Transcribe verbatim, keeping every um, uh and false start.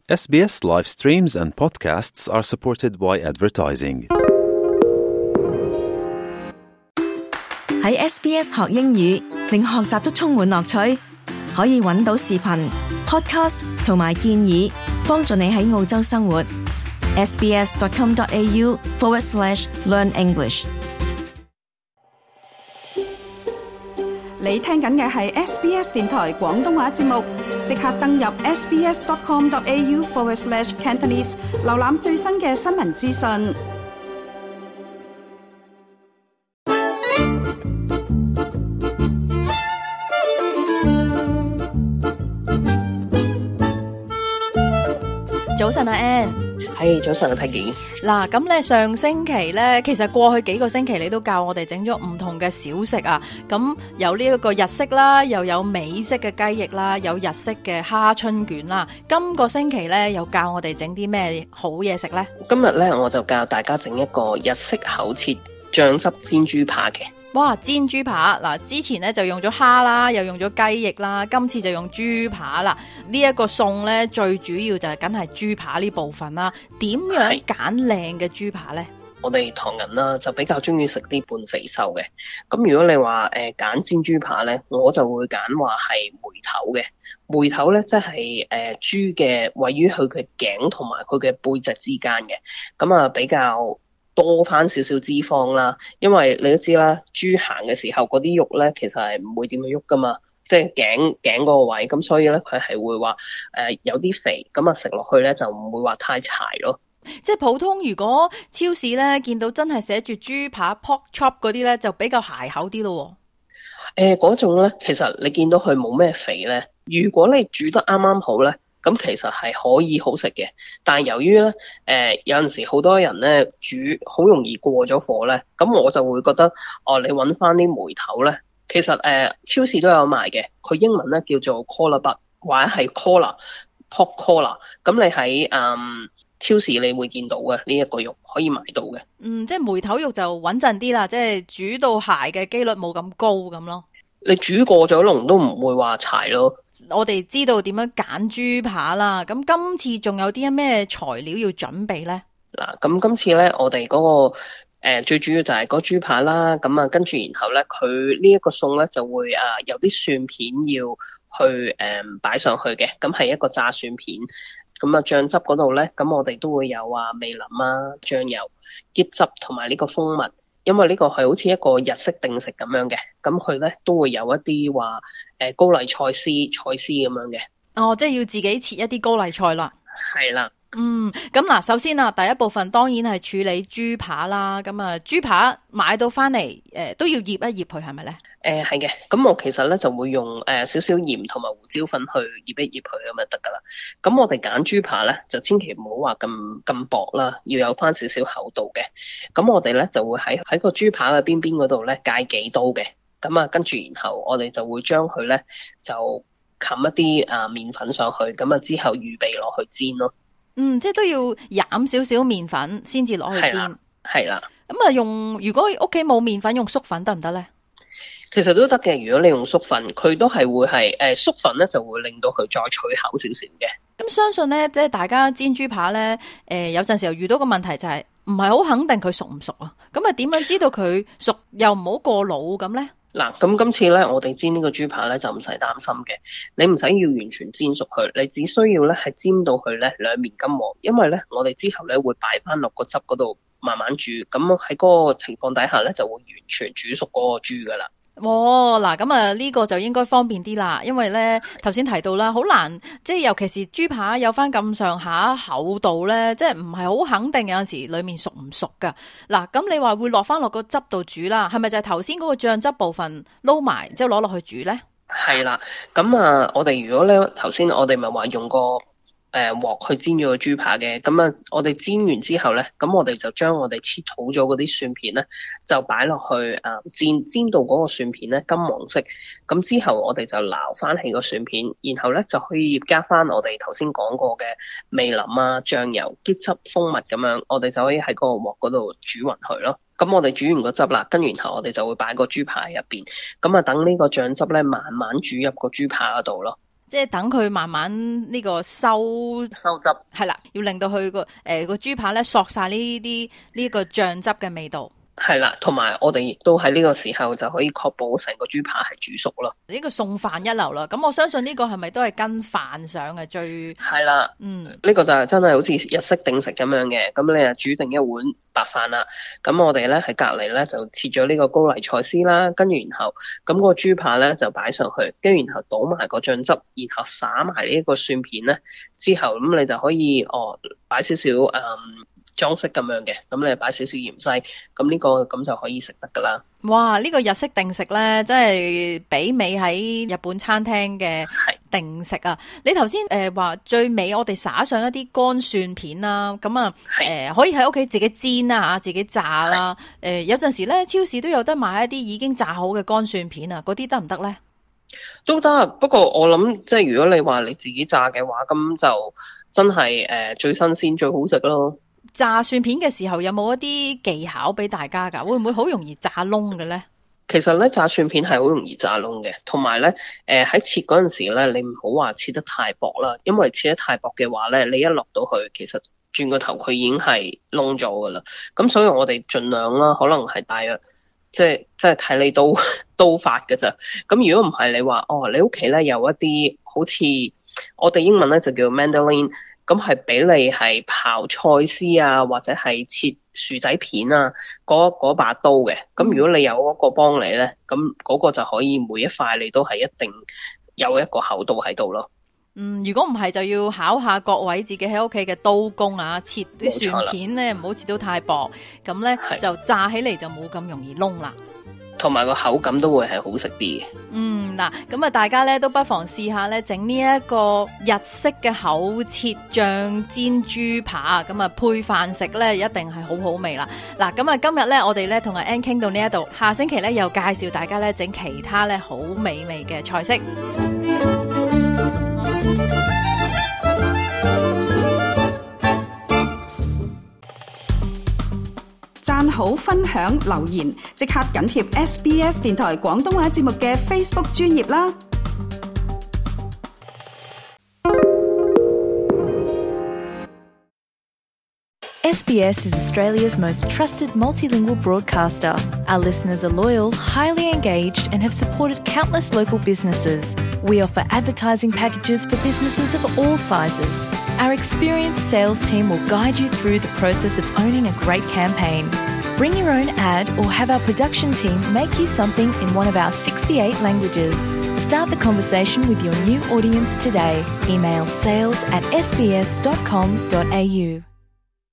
S B S live streams and podcasts are supported by advertising. 喺 S B S 學英語，令學習都充滿樂趣。可以揾到視頻、podcast 同埋建議，幫助你喺澳洲生活。sbs.com.au forward slash learn English。 你聽緊嘅係 S B S 電台廣東話節目，即刻登入 sbs.com.au forward slash Cantonese， 瀏覽最新嘅新聞資訊。 早晨啊 Ann， 係早晨啊 Peggy。 嗱，咁咧上星期咧，其實過去幾個星期你都教我哋整咗唔同嘅小食啊。咁有呢一個日式啦，又有美式嘅雞翼啦，有日式嘅蝦春卷啦。今個星期咧又教我哋整啲咩好嘢食咧？ 今日咧我就教大家整一個日式厚切醬汁煎豬扒嘅。 哇！煎豬扒嗱，之前咧就用咗蝦啦，又用咗雞翼啦，今次就用豬扒啦。呢、這、一個餸咧，最主要就係梗係豬扒呢部分啦。點樣揀靚嘅豬扒咧？ 我哋唐人啦就比較中意食啲半肥瘦嘅。咁如果你話誒揀煎豬扒咧，我就會揀話係梅頭嘅。梅頭咧即係誒豬嘅位於佢嘅頸同埋佢嘅背脊之間嘅。咁啊比較多翻少少脂肪啦，因為你都知啦，豬行嘅時候嗰啲肉咧，其實係唔會點樣喐噶嘛，即係頸頸嗰個位，咁所以咧佢係會話誒、呃、有啲肥，咁啊食落去咧就唔會話太柴咯。 即係普通如果超市咧見到真係寫住豬扒 pork chop 嗰啲咧，就比較鞋口啲咯。 誒、呃，嗰種咧，其實你見到佢冇咩肥咧，如果你煮得啱啱好咧。咁其實係可以好食嘅，但係由於咧，誒、呃、有陣時好多人咧煮好容易過咗火咧，咁我就會覺得，哦，你揾翻啲梅頭咧，其實誒、呃、超市都有賣嘅，佢英文咧叫做 collar butt 或者係 collar pork collar， 咁你喺嗯超市你會見到嘅呢一個肉可以買到嘅。 嗯，即係梅頭肉就穩陣啲啦，即係煮到鞋嘅機率冇咁高咁咯。 你煮過咗籠都唔會話柴咯。 我哋知道點樣揀豬扒啦，咁今次仲有啲咩材料要準備呢？ 嗱，咁今次咧，我哋嗰、那個誒、呃、最主要就係嗰豬扒啦，咁啊跟住然後咧，佢呢一個餸咧就會啊有啲蒜片要去誒擺、呃、上去嘅，咁係一個炸蒜片，咁啊醬汁嗰度咧，咁我哋都會有啊味淋啊、醬油、椰汁同埋呢個蜂蜜。因為呢個係好似一個日式定食咁樣嘅，咁佢咧都會有一啲話誒高麗菜絲、菜絲咁樣嘅。 哦，即係要自己切一啲高麗菜啦。 係啦。 嗯，咁嗱，首先啊，第一部分當然係處理豬扒啦。咁啊，豬扒買到翻嚟，誒、呃、都要醃一醃佢，係咪咧？誒係嘅，咁我其實咧就會用誒、呃、少少鹽同埋胡椒粉去醃一醃佢咁就得噶啦。咁我哋揀豬扒咧就千祈唔好話咁咁薄啦，要有翻少少厚度嘅。咁我哋咧就會喺喺個豬扒嘅邊邊嗰度咧界幾刀嘅。咁啊，跟住然後我哋就會將佢咧就冚一啲啊麵粉上去，咁啊之後預備落去煎咯。嗯，即係都要染少少麵粉先至攞去煎。係啦。咁啊，用如果屋企冇麵粉，用粟粉得唔得咧？其實都得嘅，如果你用粟粉，佢都係會係誒粟粉咧，就會令到佢再脆口少少嘅。咁相信咧，即係大家煎豬扒咧，誒、呃、有陣時候遇到個問題就係唔係好肯定佢熟唔熟啊？咁啊，點樣知道佢熟又唔好過老咁咧？嗱，咁今次咧，我哋煎呢個豬扒咧就唔使擔心嘅，你唔使要完全煎熟佢，你只需要咧係煎到佢咧兩面金黃，因為咧我哋之後咧會擺翻落個汁嗰度慢慢煮，咁喺嗰個情況底下咧就會完全煮熟嗰個豬噶啦。哦，嗱，咁啊呢個就應該方便啲啦，因為咧頭先提到啦，好難，即係尤其是豬扒有翻咁上下厚度咧，即係唔係好肯定有陣時裏面熟唔熟噶。嗱，咁你話會落翻落個汁度煮啦，係咪就係頭先嗰個醬汁部分撈埋之後攞落去煮咧？係啦，咁啊，我哋如果咧頭先我哋咪話用個誒鑊去煎咗個豬扒嘅，咁啊我哋煎完之後咧，咁我哋就將我哋切好咗嗰啲蒜片咧，就擺落去啊煎煎到嗰個蒜片咧金黃色，咁之後我哋就撈翻起個蒜片，然後咧就可以加翻我哋頭先講過嘅味淋啊、醬油、椰汁、蜂蜜咁樣，我哋就可以喺嗰個鑊嗰度煮勻佢咯。咁我哋煮完個汁啦，跟住然後我哋就會擺個豬扒入邊，咁啊等呢個醬汁咧慢慢煮入個豬扒嗰度咯。 即係等佢慢慢呢個收收汁， 係啦，要令到佢個誒個豬扒咧索晒呢啲呢個醬汁嘅味道。 係啦，同埋我哋亦都喺呢個時候就可以確保成個豬扒係煮熟咯。 呢個送飯一流啦，咁我相信呢個係咪都係跟飯上嘅最？係啦，嗯，呢個就係真係好似日式定食咁樣嘅。咁你啊煮定一碗白飯啦，咁我哋咧喺隔離咧就切咗呢個高麗菜絲啦，跟住然後咁個豬扒咧就擺上去，跟住然後倒埋個醬汁，然後灑埋呢個蒜片咧，之後咁你就可以哦擺少少嗯。裝飾咁樣嘅，咁你擺少少芫茜，咁呢個咁就可以食得噶啦。 哇！呢、這個日式定食呢，真係媲美喺日本餐廳嘅定食啊！你頭先誒話最尾我哋灑上一啲乾蒜片啦，咁啊誒可以喺屋企自己煎啦嚇，自己炸啦。誒、呃、有陣時呢，超市都有得買一啲已經炸好嘅乾蒜片啊，嗰啲得唔得呢？ 都得，不過我諗即係如果你話你自己炸嘅話，咁就真係誒、呃、最新鮮最好食咯。 炸蒜片嘅時候有冇一啲技巧俾大家㗎？會唔會好容易炸燶嘅咧？ 其實咧炸蒜片係好容易炸燶嘅，同埋咧誒喺切嗰陣時咧，你唔好話切得太薄啦，因為切得太薄嘅話咧，你一落到去，其實轉個頭佢已經係燶咗噶啦。咁所以我哋盡量啦，可能係大約即係即係睇你刀刀法㗎咋。咁如果唔係你話哦，你屋企咧有一啲好似我哋英文咧就叫 mandolin。咁係俾你係刨菜絲啊，或者係切薯仔片啊，嗰嗰把刀嘅。咁如果你有嗰個幫你咧，咁嗰個就可以每一塊你都係一定有一個厚度喺度咯。 嗯，如果唔係就要考下各位自己喺屋企嘅刀工啊，切啲蒜片咧唔好切到太薄，咁咧就炸起嚟就冇咁容易燶啦。 同埋個口感都會係好食啲嘅。嗯， 嗱，咁啊，大家咧都不妨試下咧整呢一個日式嘅厚切醬煎豬扒，咁啊配飯食咧一定係好好味啦。嗱，咁啊今日咧我哋咧同阿 Ann 傾到呢一度，下星期咧又介紹大家咧整其他咧好美味嘅菜式。 讚好、分享、留言，即刻緊貼 S B S 電台廣東話節目嘅 Facebook 專頁啦！ S B S is Australia's most trusted multilingual broadcaster. Our listeners are loyal, highly engaged, and have supported countless local businesses. We offer advertising packages for businesses of all sizes. Our experienced sales team will guide you through the process of owning a great campaign. Bring your own ad or have our production team make you something in one of our sixty-eight languages. Start the conversation with your new audience today. Email sales at s b s dot com dot a u.